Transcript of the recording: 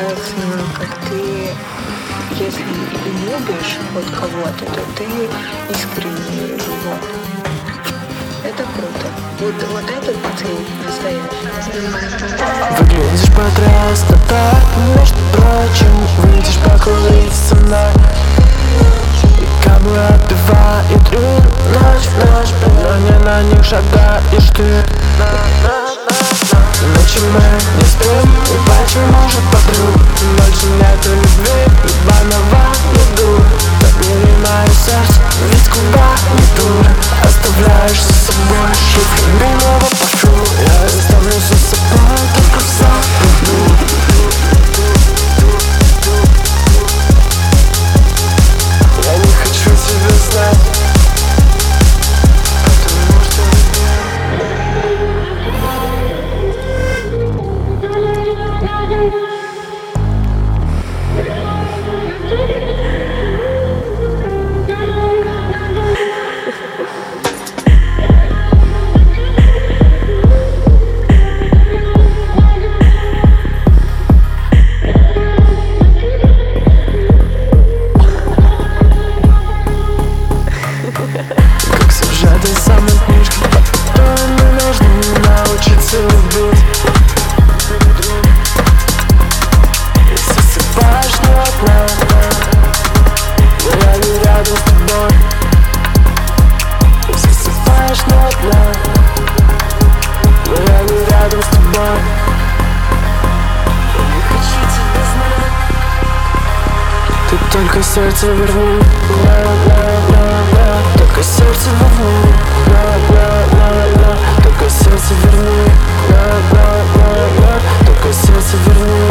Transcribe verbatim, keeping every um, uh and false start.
нравится, как ты, если и любишь вот кого-то, то ты искренне его. Это круто. Вот, вот это ты настоящий. Выглядишь потрясно так, между прочим, выйдешь покурить со мной. И как бы отбивает ритм ночь в ночь, но не на них шагаешь ты. Ночью мы не спим, и почему же подруг? Больше нету любви, ебаного еду. Побери мое сердце, ведь куда не дура. Оставляешь за собой шифр милого пошу. Я оставлю за собой только забуду. Я не хочу тебя знать, потому что как сюжеты самой книжки, по которой мы должны научиться любить. И засыпаешь не одна, но я не рядом с тобой. И засыпаешь не одна, но я не рядом с тобой. Я не хочу тебя знать. Ты только сердце верни, только сердце верни, только сердце верни, только сердце верни.